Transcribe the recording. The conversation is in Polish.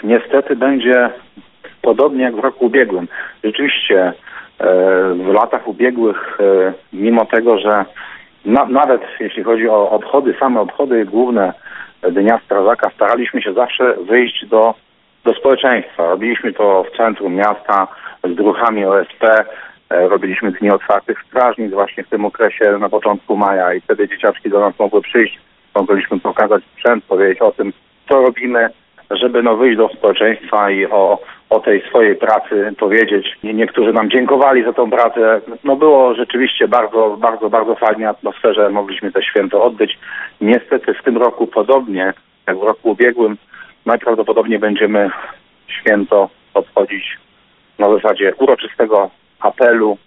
Niestety będzie podobnie jak w roku ubiegłym. Rzeczywiście w latach ubiegłych, mimo tego, że nawet jeśli chodzi o obchody, same obchody główne Dnia Strażaka, staraliśmy się zawsze wyjść do społeczeństwa. Robiliśmy to w centrum miasta z druhami OSP, robiliśmy dni otwartych strażnic właśnie w tym okresie na początku maja i wtedy dzieciaczki do nas mogły przyjść, mogliśmy pokazać sprzęt, powiedzieć o tym, co robimy, żeby wyjść do społeczeństwa i o tej swojej pracy powiedzieć. Niektórzy nam dziękowali za tą pracę. Było rzeczywiście bardzo, bardzo, bardzo fajnie atmosferze, mogliśmy to święto odbyć. Niestety w tym roku podobnie jak w roku ubiegłym najprawdopodobniej będziemy święto obchodzić na zasadzie uroczystego apelu